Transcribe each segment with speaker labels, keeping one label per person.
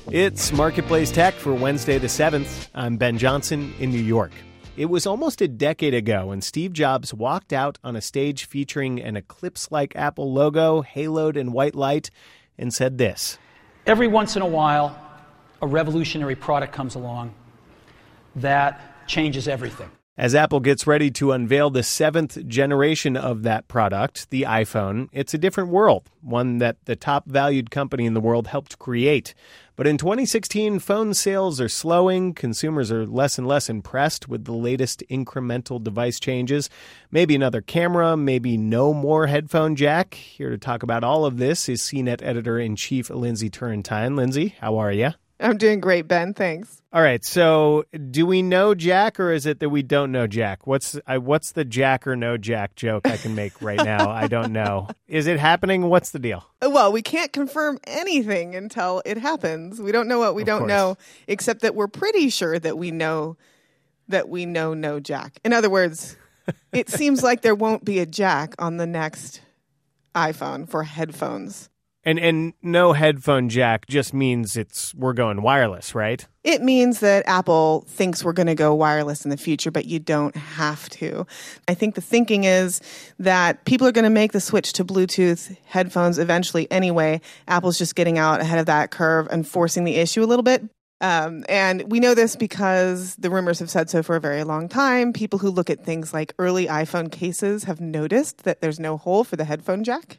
Speaker 1: It's Marketplace Tech for Wednesday the 7th. I'm Ben Johnson in New York. It was almost a decade ago when Steve Jobs walked out on a stage featuring an eclipse-like Apple logo, haloed in white light, and said this.
Speaker 2: Every once in a while, a revolutionary product comes along that changes everything.
Speaker 1: As Apple gets ready to unveil the 7th generation of that product, the iPhone, it's a different world, one that the top valued company in the world helped create. But in 2016, phone sales are slowing. Consumers are less and less impressed with the latest incremental device changes. Maybe another camera, maybe no more headphone jack. Here to talk about all of this is CNET Editor-in-Chief Lindsay Turrentine. Lindsay, how are you?
Speaker 3: I'm doing great, Ben. Thanks.
Speaker 1: All right. So do we know Jack, or is it that we don't know Jack? What's the Jack or no Jack joke I can make right now? I don't know. Is it happening? What's the deal?
Speaker 3: Well, we can't confirm anything until it happens. We don't know what we don't know, except that we're pretty sure that we know no Jack. In other words, it seems like there won't be a jack on the next iPhone for headphones.
Speaker 1: And no headphone jack just means we're going wireless, right?
Speaker 3: It means that Apple thinks we're going to go wireless in the future, but you don't have to. I think the thinking is that people are going to make the switch to Bluetooth headphones eventually anyway. Apple's just getting out ahead of that curve and forcing the issue a little bit. And we know this because the rumors have said so for a very long time. People who look at things like early iPhone cases have noticed that there's no hole for the headphone jack.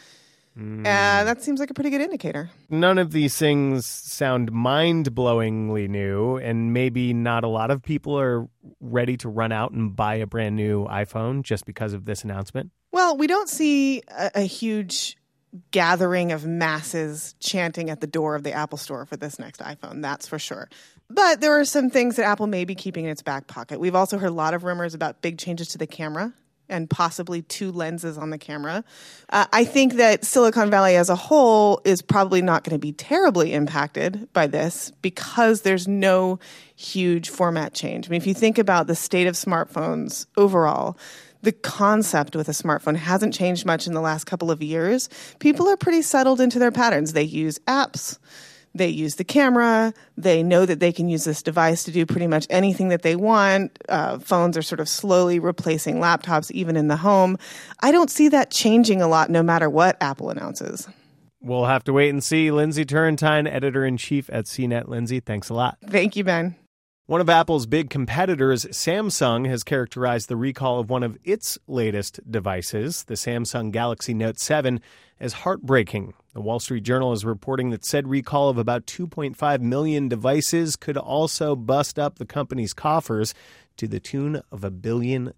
Speaker 3: That seems like a pretty good indicator.
Speaker 1: None of these things sound mind-blowingly new, and maybe not a lot of people are ready to run out and buy a brand new iPhone just because of this announcement.
Speaker 3: Well, we don't see a huge gathering of masses chanting at the door of the Apple Store for this next iPhone, that's for sure. But there are some things that Apple may be keeping in its back pocket. We've also heard a lot of rumors about big changes to the camera and possibly 2 lenses on the camera. I think that Silicon Valley as a whole is probably not going to be terribly impacted by this because there's no huge format change. I mean, if you think about the state of smartphones overall, the concept with a smartphone hasn't changed much in the last couple of years. People are pretty settled into their patterns. They use apps. They use the camera. They know that they can use this device to do pretty much anything that they want. Phones are sort of slowly replacing laptops, even in the home. I don't see that changing a lot no matter what Apple announces.
Speaker 1: We'll have to wait and see. Lindsay Turrentine, Editor-in-Chief at CNET. Lindsay, thanks a lot.
Speaker 3: Thank you, Ben.
Speaker 1: One of Apple's big competitors, Samsung, has characterized the recall of one of its latest devices, the Samsung Galaxy Note 7, as heartbreaking. The Wall Street Journal is reporting that said recall of about 2.5 million devices could also bust up the company's coffers to the tune of $1 billion.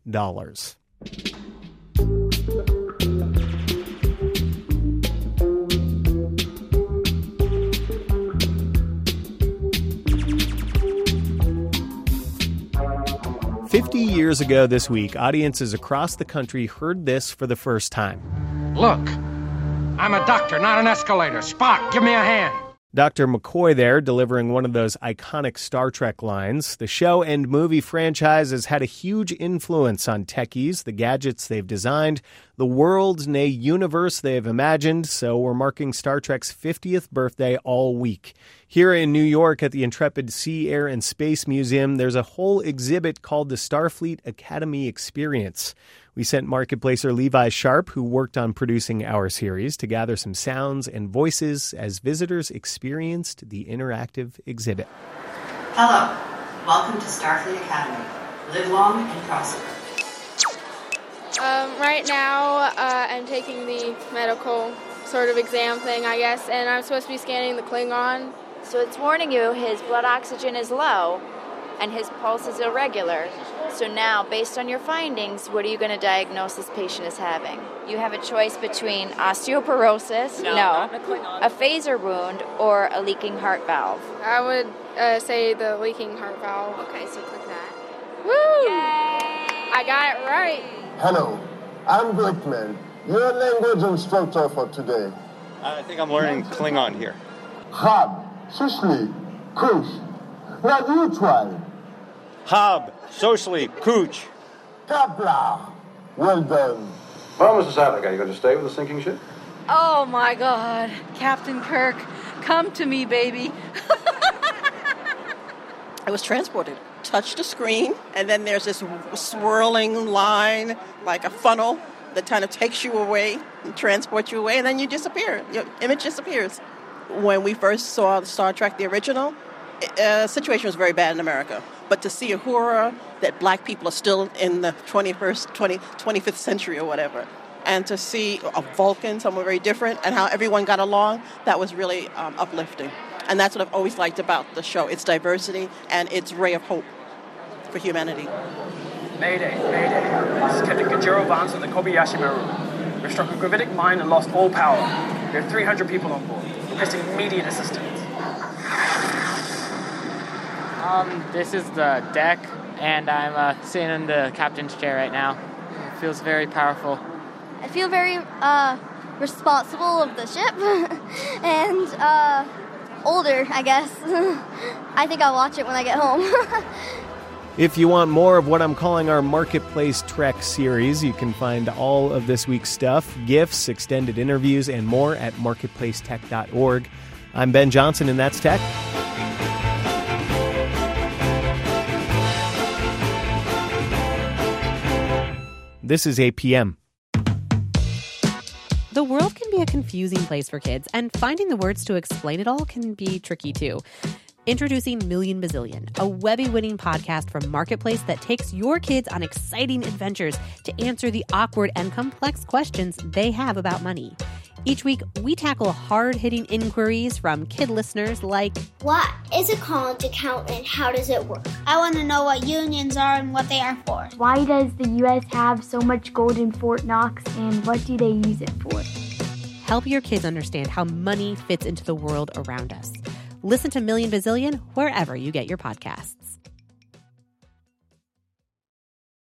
Speaker 1: 50 years ago this week, audiences across the country heard this for the first time.
Speaker 4: Look, I'm a doctor, not an escalator. Spock, give me a hand.
Speaker 1: Dr. McCoy there, delivering one of those iconic Star Trek lines. The show and movie franchise has had a huge influence on techies, the gadgets they've designed, the world, nay, universe they have imagined, so we're marking Star Trek's 50th birthday all week. Here in New York at the Intrepid Sea, Air, and Space Museum, there's a whole exhibit called the Starfleet Academy Experience. We sent Marketplacer Levi Sharp, who worked on producing our series, to gather some sounds and voices as visitors experienced the interactive exhibit.
Speaker 5: Hello. Welcome to Starfleet Academy. Live long and prosper.
Speaker 6: Right now, I'm taking the medical sort of exam thing, I guess, and I'm supposed to be scanning the Klingon.
Speaker 7: So it's warning you his blood oxygen is low and his pulse is irregular. So now, based on your findings, what are you going to diagnose this patient as having? You have a choice between osteoporosis, a phaser wound, or a leaking heart valve.
Speaker 6: I would say the leaking heart valve.
Speaker 7: Okay, so click that.
Speaker 6: Woo!
Speaker 7: Yay!
Speaker 6: I got it right.
Speaker 8: Hello, I'm Glickman, your language instructor for today.
Speaker 9: I think I'm learning Klingon here.
Speaker 8: Hab, Sicily, Kush. Now you try.
Speaker 9: Hab, socially, Cooch.
Speaker 8: Kapla. Well done.
Speaker 10: Well, Mrs. Sadler, are you going to stay with the sinking ship?
Speaker 11: Oh, my God. Captain Kirk, come to me, baby. I was transported. Touch the screen, and then there's this swirling line, like a funnel, that kind of takes you away and transports you away, and then you disappear. Your image disappears. When we first saw Star Trek, the original, the situation was very bad in America. But to see Uhura, that black people are still in the 25th century or whatever, and to see a Vulcan, someone very different, and how everyone got along, that was really uplifting. And that's what I've always liked about the show, its diversity and its ray of hope for humanity.
Speaker 12: Mayday, Mayday. This is Captain Kajiro Vance of the Kobayashi Maru. We've struck a gravitic mine and lost all power. We have 300 people on board, requesting immediate assistance.
Speaker 13: This is the deck, and I'm sitting in the captain's chair right now. It feels very powerful.
Speaker 14: I feel very responsible of the ship and older, I guess. I think I'll watch it when I get home.
Speaker 1: If you want more of what I'm calling our Marketplace Trek series, you can find all of this week's stuff, GIFs, extended interviews, and more at marketplacetech.org. I'm Ben Johnson, and that's Tech. This is APM.
Speaker 15: The world can be a confusing place for kids, and finding the words to explain it all can be tricky too. Introducing Million Bazillion, a Webby-winning podcast from Marketplace that takes your kids on exciting adventures to answer the awkward and complex questions they have about money. Each week, we tackle hard-hitting inquiries from kid listeners like,
Speaker 16: what is a college account and how does it work? I want to know what unions are and what they are for.
Speaker 17: Why does the U.S. have so much gold in Fort Knox, and what do they use it for?
Speaker 15: Help your kids understand how money fits into the world around us. Listen to Million Bazillion wherever you get your podcasts.